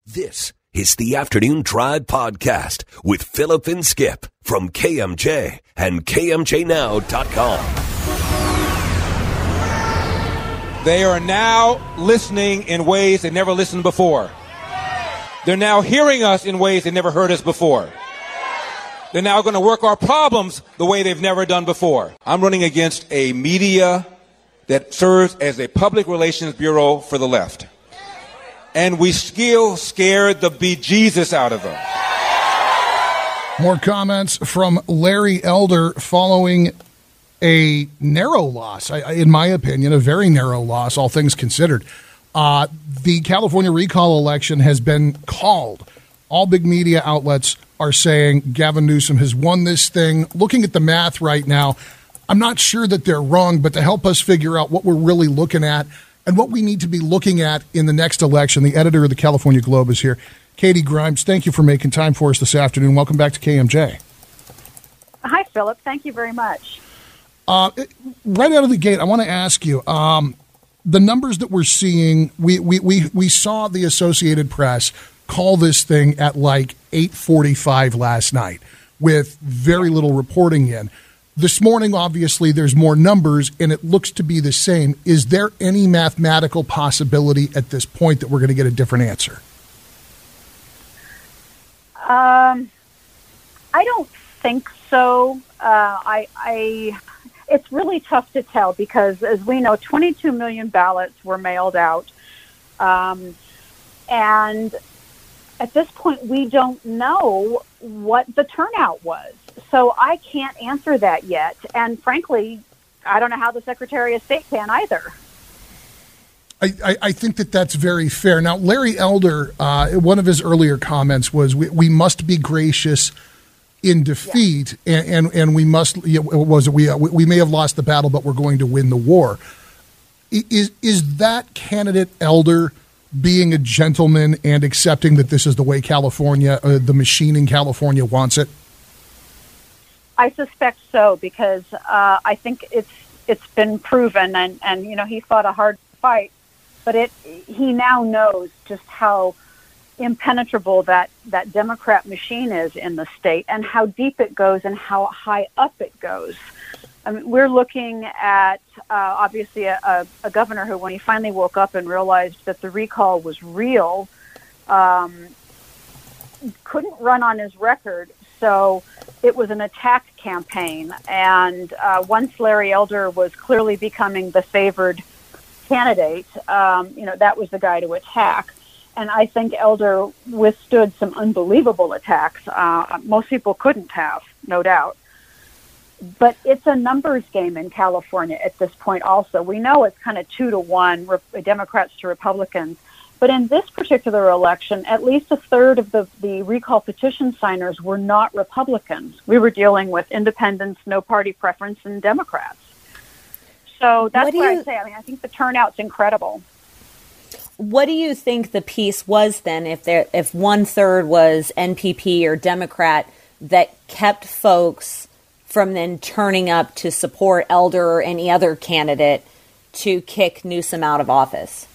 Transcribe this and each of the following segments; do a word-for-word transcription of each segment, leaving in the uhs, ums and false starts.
This is the Afternoon Drive Podcast with Phillip and Skip from K M J and K M J now dot com. They are now listening in ways they never listened before. They're now hearing us in ways they never heard us before. They're now going to work our problems the way they've never done before. I'm running against a media that serves as a public relations bureau for the left. And we still scared the bejesus out of them. More comments from Larry Elder following a narrow loss, I, in my opinion, a very narrow loss, all things considered. Uh, the California recall election has been called. All big media outlets are saying Gavin Newsom has won this thing. Looking at the math right now, I'm not sure that they're wrong, but to help us figure out what we're really looking at and what we need to be looking at in the next election, the editor of the California Globe is here. Katie Grimes, thank you for making time for us this afternoon. Welcome back to K M J. Hi, Phillip. Thank you very much. Uh, right out of the gate, I want to ask you, um, the numbers that we're seeing, we, we, we, we saw the Associated Press call this thing at like eight forty-five last night with very little reporting in. This morning, obviously, there's more numbers, and it looks to be the same. Is there any mathematical possibility at this point that we're going to get a different answer? Um, I don't think so. Uh, I, I, it's really tough to tell because, as we know, twenty-two million ballots were mailed out, um, and at this point, we don't know what the turnout was. So I can't answer that yet. And frankly, I don't know how the Secretary of State can either. I, I, I think that that's very fair. Now, Larry Elder, uh, one of his earlier comments was we, we must be gracious in defeat, yeah. and, and and we must, you know, was it, we, uh, we may have lost the battle, but we're going to win the war. Is, is that candidate Elder being a gentleman and accepting that this is the way California, uh, the machine in California wants it? I suspect so because uh, I think it's it's been proven, and, and you know he fought a hard fight, but it he now knows just how impenetrable that, that Democrat machine is in the state, and how deep it goes, and how high up it goes. I mean, we're looking at uh, obviously a, a, a governor who, when he finally woke up and realized that the recall was real, um, couldn't run on his record. So it was an attack campaign. And uh, once Larry Elder was clearly becoming the favored candidate, um, you know, that was the guy to attack. And I think Elder withstood some unbelievable attacks. Uh, most people couldn't have, no doubt. But it's a numbers game in California at this point also. We know it's kind of two to one, Democrats to Republicans. But in this particular election, at least a third of the, the recall petition signers were not Republicans. We were dealing with independents, no party preference, and Democrats. So that's what, what you, I say. I mean, I think the turnout's incredible. What do you think the piece was then, if there, if one third was N P P or Democrat, that kept folks from then turning up to support Elder or any other candidate to kick Newsom out of office?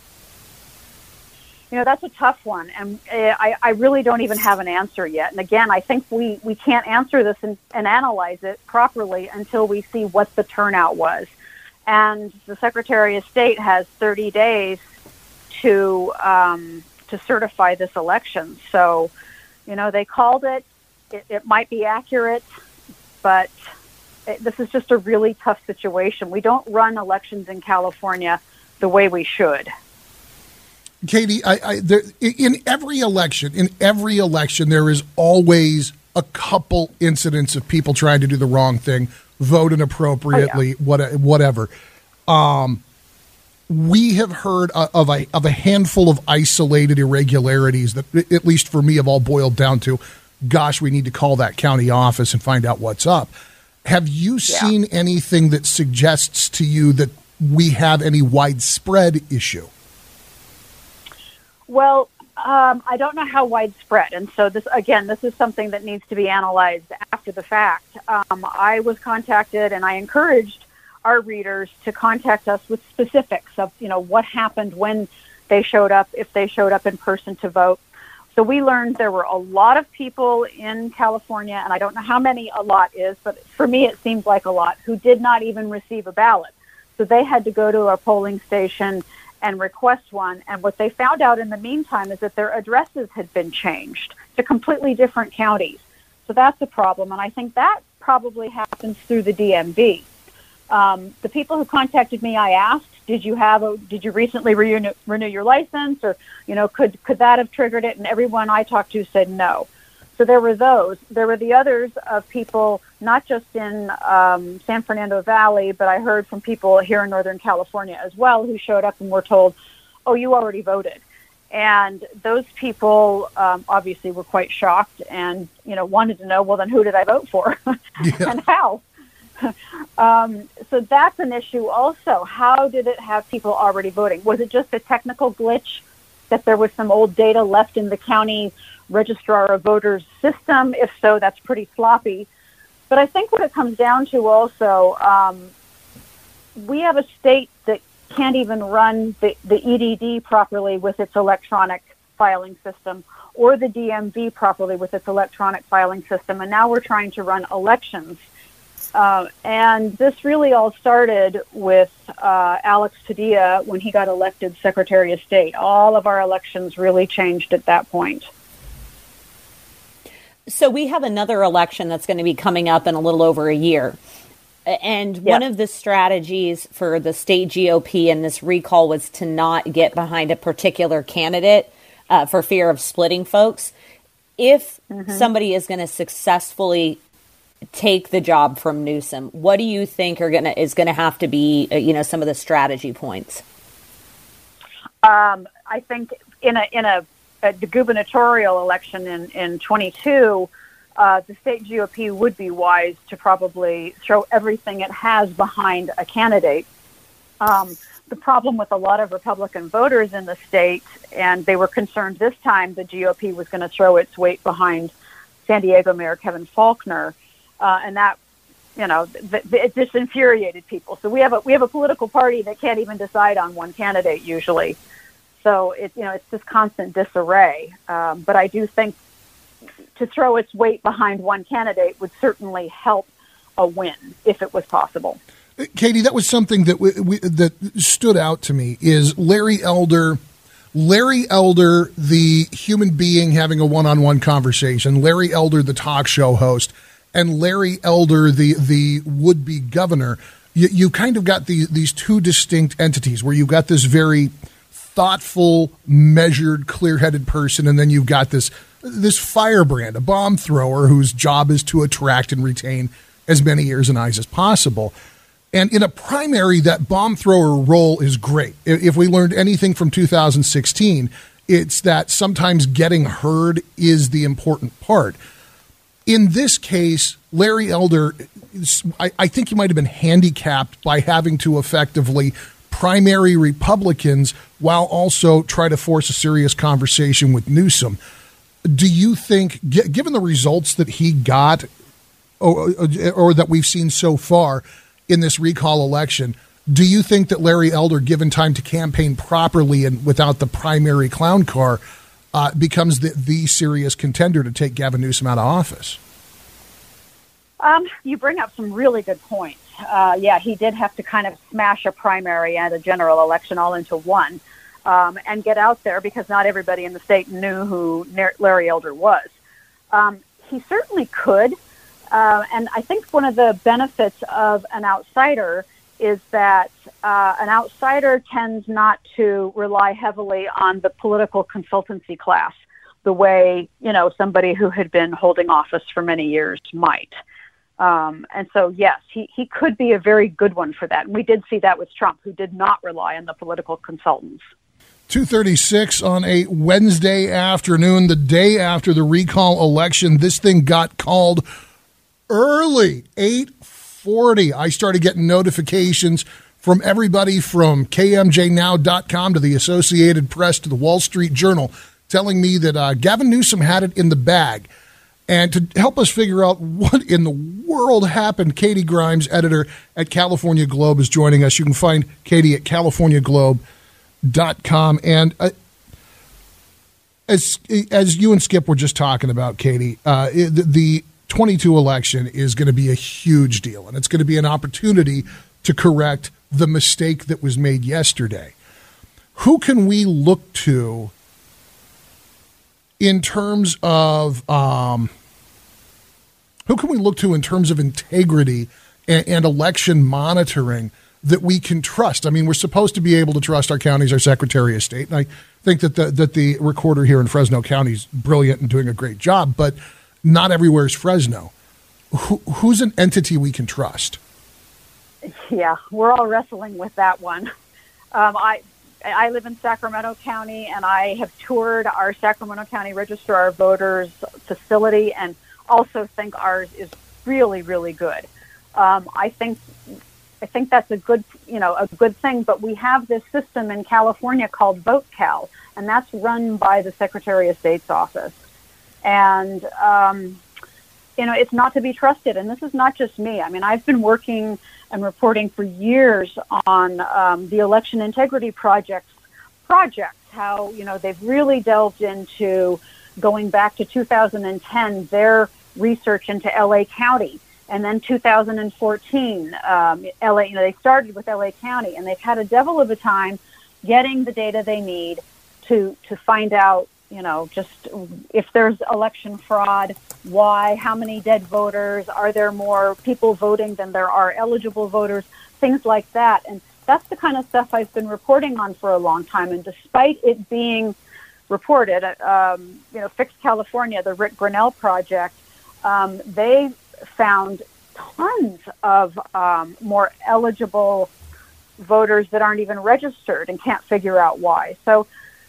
You know, that's a tough one, and I, I really don't even have an answer yet. And again, I think we, we can't answer this and, and analyze it properly until we see what the turnout was. And the Secretary of State has thirty days to um, to certify this election. So, you know, they called it. It, it might be accurate, but it, this is just a really tough situation. We don't run elections in California the way we should. Katie, I, I, there, in every election, in every election, there is always a couple incidents of people trying to do the wrong thing, vote inappropriately, oh, yeah. what, whatever. Um, we have heard of a of a handful of isolated irregularities that, at least for me, have all boiled down to, gosh, we need to call that county office and find out what's up. Have you yeah. seen anything that suggests to you that we have any widespread issue? Well, um, I don't know how widespread. And so this, again, this is something that needs to be analyzed after the fact. Um, I was contacted, and I encouraged our readers to contact us with specifics of, you know, what happened when they showed up, if they showed up in person to vote. So we learned there were a lot of people in California, and I don't know how many a lot is, but for me it seems like a lot, who did not even receive a ballot. So they had to go to a polling station and request one. And what they found out in the meantime is that their addresses had been changed to completely different counties. So that's a problem. And I think that probably happens through the D M V. Um, the people who contacted me, I asked, did you have a, did you recently renew, renew your license, or, you know, could, could that have triggered it? And everyone I talked to said no. So there were those. There were the others of people, not just in um, San Fernando Valley, but I heard from people here in Northern California as well, who showed up and were told, oh, you already voted. And those people um, obviously were quite shocked and, you know, wanted to know, well, then who did I vote for Yeah. and how? um, so that's an issue also. How did it have people already voting? Was it just a technical glitch that there was some old data left in the county registrar of voters system? If so, that's pretty sloppy. But I think what it comes down to also, um, we have a state that can't even run the, the E D D properly with its electronic filing system, or the D M V properly with its electronic filing system. And now we're trying to run elections. Uh, and this really all started with uh, Alex Padilla when he got elected Secretary of State. All of our elections really changed at that point. So we have another election that's going to be coming up in a little over a year. And Yep. one of the strategies for the state G O P in this recall was to not get behind a particular candidate uh, for fear of splitting folks. If mm-hmm. somebody is going to successfully take the job from Newsom, what do you think are going to is going to have to be, uh, you know, some of the strategy points? Um, I think in a in a, a the gubernatorial election in in twenty-two, uh, the state G O P would be wise to probably throw everything it has behind a candidate. Um, the problem with a lot of Republican voters in the state, and they were concerned this time the G O P was going to throw its weight behind San Diego Mayor Kevin Faulconer. Uh, and that, you know, th- th- it just infuriated people. So we have a we have a political party that can't even decide on one candidate usually. So it you know it's this constant disarray. Um, but I do think to throw its weight behind one candidate would certainly help a win if it was possible. Katie, that was something that we, we, that stood out to me. Is Larry Elder, Larry Elder, the human being having a one-on-one conversation, Larry Elder, the talk show host, and Larry Elder, the the would-be governor. You, you kind of got these these two distinct entities where you've got this very thoughtful, measured, clear-headed person, and then you've got this this firebrand, a bomb thrower whose job is to attract and retain as many ears and eyes as possible. And in a primary, that bomb thrower role is great. If we learned anything from two thousand sixteen, it's that sometimes getting heard is the important part. In this case, Larry Elder, I, I think he might have been handicapped by having to effectively primary Republicans while also try to force a serious conversation with Newsom. Do you think, given the results that he got or, or that we've seen so far in this recall election, do you think that Larry Elder, given time to campaign properly and without the primary clown car, Uh, becomes the, the serious contender to take Gavin Newsom out of office? Um, you bring up some really good points. Uh, yeah, he did have to kind of smash a primary and a general election all into one um, and get out there because not everybody in the state knew who Larry Elder was. Um, he certainly could. Uh, and I think one of the benefits of an outsider is that uh, an outsider tends not to rely heavily on the political consultancy class the way, you know, somebody who had been holding office for many years might. Um, and so, yes, he, he could be a very good one for that. And we did see that with Trump, who did not rely on the political consultants. two thirty-six on a Wednesday afternoon, the day after the recall election. This thing got called early, eight forty. I started getting notifications from everybody from K M J now dot com to the Associated Press to the Wall Street Journal telling me that uh, Gavin Newsom had it in the bag. And to help us figure out what in the world happened, Katie Grimes, editor at California Globe, is joining us. You can find Katie at california globe dot com. And uh, as as you and Skip were just talking about, Katie, uh, the, the twenty-two election is going to be a huge deal, and it's going to be an opportunity to correct the mistake that was made yesterday. Who can we look to in terms of um, who can we look to in terms of integrity and, and election monitoring that we can trust? I mean, we're supposed to be able to trust our counties, our Secretary of State, and I think that the that the recorder here in Fresno County is brilliant and doing a great job, but not everywhere is Fresno. Who, who's an entity we can trust? Yeah, we're all wrestling with that one. Um, I I live in Sacramento County, and I have toured our Sacramento County Registrar of Voters facility, and also think ours is really, really good. Um, I think I think that's a good, you know, a good thing. But we have this system in California called VoteCal, and that's run by the Secretary of State's office. And um, you know, it's not to be trusted. And this is not just me. I mean, I've been working and reporting for years on um, the election integrity projects. Projects, how you know they've really delved into going back to two thousand ten, their research into L A County. And then two thousand fourteen, um, L A, you know, they started with L A County, and they've had a devil of a time getting the data they need to to find out, you know, just if there's election fraud, why, how many dead voters, are there more people voting than there are eligible voters, things like that. And that's the kind of stuff I've been reporting on for a long time. And despite it being reported, um, you know, Fix California, the Rick Grinnell project, um, they found tons of um, more eligible voters that aren't even registered and can't figure out why. So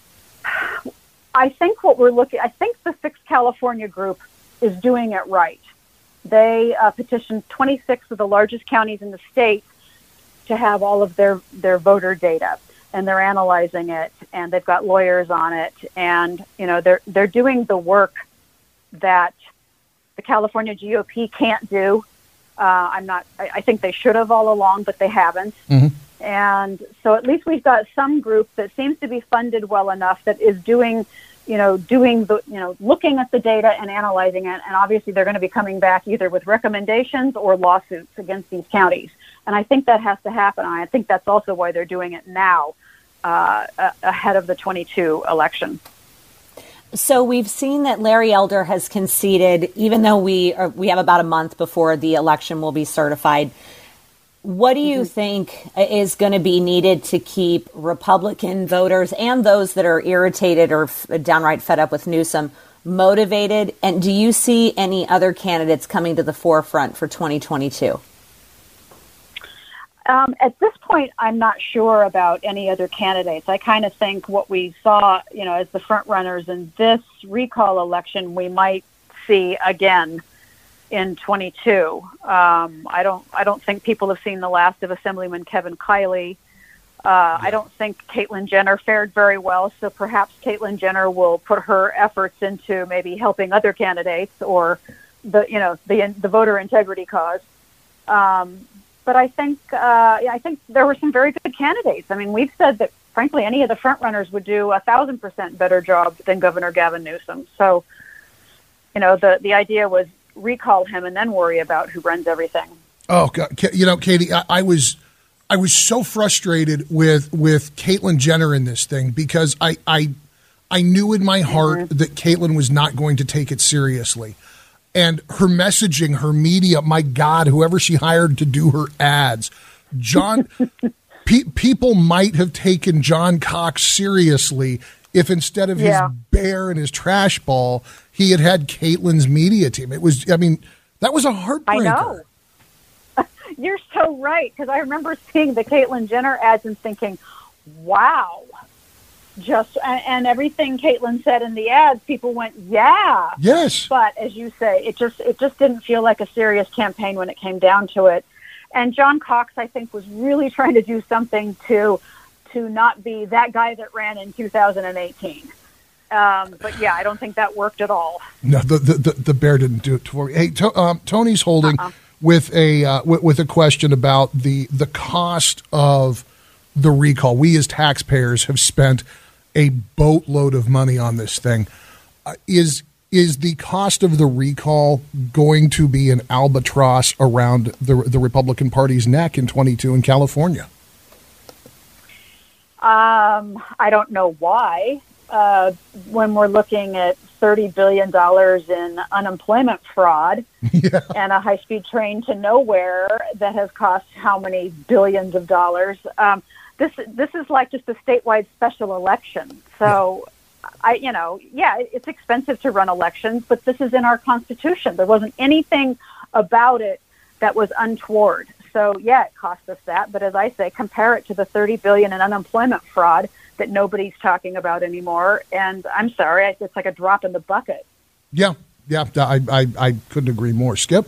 I think what we're looking, I think the Fix California group is doing it right. They uh, petitioned twenty-six of the largest counties in the state to have all of their, their voter data, and they're analyzing it, and they've got lawyers on it, and you know they're they're doing the work that the California G O P can't do. Uh, I'm not. I, I think they should have all along, but they haven't. Mm-hmm. And so at least we've got some group that seems to be funded well enough that is doing, you know, doing the, you know, looking at the data and analyzing it. And obviously they're going to be coming back either with recommendations or lawsuits against these counties. And I think that has to happen. I think that's also why they're doing it now, uh, ahead of the twenty-two election. So we've seen that Larry Elder has conceded, even though we are, we have about a month before the election will be certified. What do you mm-hmm. think is going to be needed to keep Republican voters and those that are irritated or f- downright fed up with Newsom motivated? And do you see any other candidates coming to the forefront for twenty twenty-two? Um, at this point, I'm not sure about any other candidates. I kind of think what we saw, you know, as the front runners in this recall election, we might see again in twenty-two. Um, I don't, I don't think people have seen the last of Assemblyman Kevin Kiley. Uh, I don't think Caitlyn Jenner fared very well, so perhaps Caitlyn Jenner will put her efforts into maybe helping other candidates or the, you know, the the voter integrity cause. Um, But I think uh, yeah, I think there were some very good candidates. I mean, we've said that, frankly, any of the front runners would do a thousand percent better job than Governor Gavin Newsom. So, you know, the the idea was recall him and then worry about who runs everything. Oh, God. You know, Katie, I, I was I was so frustrated with with Caitlyn Jenner in this thing because I I I knew in my heart mm-hmm. that Caitlyn was not going to take it seriously. And her messaging, her media, my God, whoever she hired to do her ads, John, pe- people might have taken John Cox seriously if instead of yeah. his bear and his trash ball, he had had Caitlyn's media team. It was, I mean, that was a heartbreaker. I know. You're so right, because I remember seeing the Caitlyn Jenner ads and thinking, wow. Just and, and everything Caitlyn said in the ads, people went, yeah. Yes. But as you say, it just it just didn't feel like a serious campaign when it came down to it. And John Cox, I think, was really trying to do something to to not be that guy that ran in two thousand eighteen. Um, but yeah, I don't think that worked at all. No, the the, the, the bear didn't do it for me. Hey, to, um, Tony's holding uh-uh. with a uh, with, with a question about the the cost of the recall. We as taxpayers have spent a boatload of money on this thing. Uh, is is the cost of the recall going to be an albatross around the the Republican Party's neck in twenty-two in California? Um, I don't know why. Uh, when we're looking at thirty billion dollars in unemployment fraud yeah. and a high-speed train to nowhere that has cost how many billions of dollars? Um, this this is like just a statewide special election. So, yeah. I you know, yeah, it's expensive to run elections, but this is in our Constitution. There wasn't anything about it that was untoward. So, yeah, it cost us that. But as I say, compare it to the thirty billion dollars in unemployment fraud that nobody's talking about anymore. And I'm sorry, it's like a drop in the bucket. Yeah, yeah, I, I, I couldn't agree more. Skip?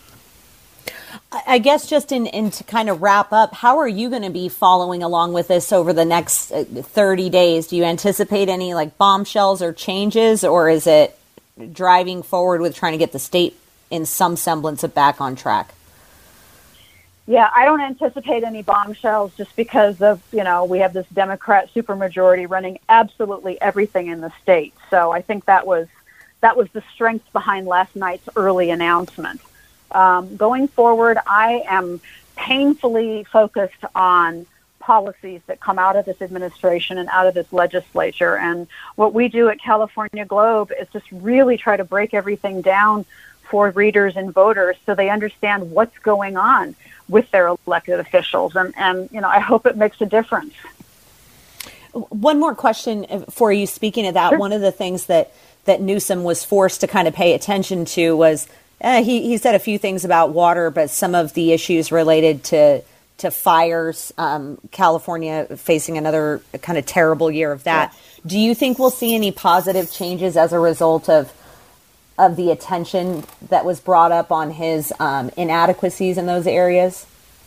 I guess just in, in to kind of wrap up, how are you going to be following along with this over the next thirty days? Do you anticipate any like bombshells or changes, or is it driving forward with trying to get the state in some semblance of back on track? Yeah, I don't anticipate any bombshells just because of, you know, we have this Democrat supermajority running absolutely everything in the state. So I think that was that was the strength behind last night's early announcement. Um, going forward, I am painfully focused on policies that come out of this administration and out of this legislature. And what we do at California Globe is just really try to break everything down for readers and voters so they understand what's going on with their elected officials. And, and, you know, I hope it makes a difference. One more question for you. Speaking of that, Sure. One of the things that, that Newsom was forced to kind of pay attention to was eh, he, he said a few things about water, but some of the issues related to to fires, um, California facing another kind of terrible year of that. Yes. Do you think we'll see any positive changes as a result of of the attention that was brought up on his um, inadequacies in those areas?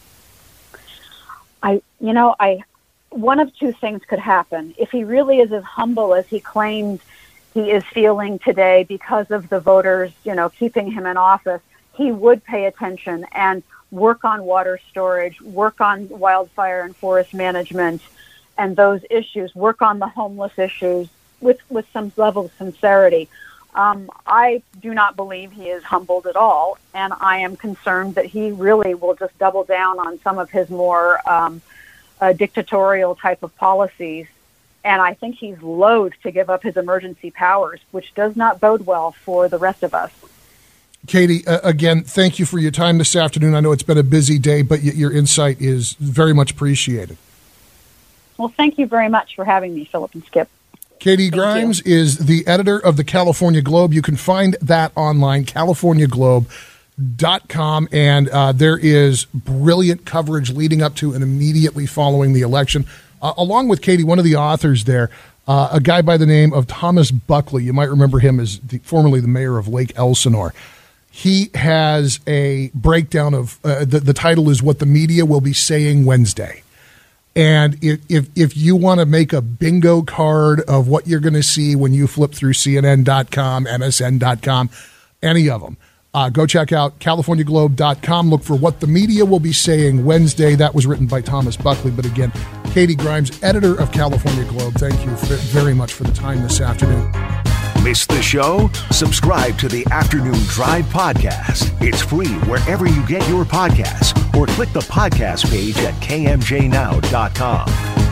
I, you know, I, one of two things could happen. If he really is as humble as he claims he is feeling today because of the voters, you know, keeping him in office, he would pay attention and work on water storage, work on wildfire and forest management and those issues, work on the homeless issues with, with some level of sincerity. Um, I do not believe he is humbled at all, and I am concerned that he really will just double down on some of his more um, uh, dictatorial type of policies, and I think he's loath to give up his emergency powers, which does not bode well for the rest of us. Katie, uh, again, thank you for your time this afternoon. I know it's been a busy day, but y- your insight is very much appreciated. Well, thank you very much for having me, Philip and Skip. Katie Grimes is the editor of the California Globe. You can find that online, california globe dot com, and uh, there is brilliant coverage leading up to and immediately following the election. Uh, along with Katie, one of the authors there, uh, a guy by the name of Thomas Buckley. You might remember him as the, formerly the mayor of Lake Elsinore. He has a breakdown of, uh, the, the title is What the Media Will Be Saying Wednesday. And if, if if you want to make a bingo card of what you're going to see when you flip through C N N dot com, M S N dot com, any of them, uh, go check out california globe dot com. Look for What the Media Will Be Saying Wednesday. That was written by Thomas Buckley. But again, Katie Grimes, editor of California Globe, thank you very much for the time this afternoon. Miss the show? Subscribe to the Afternoon Drive podcast. It's free wherever you get your podcasts, or click the podcast page at k m j now dot com.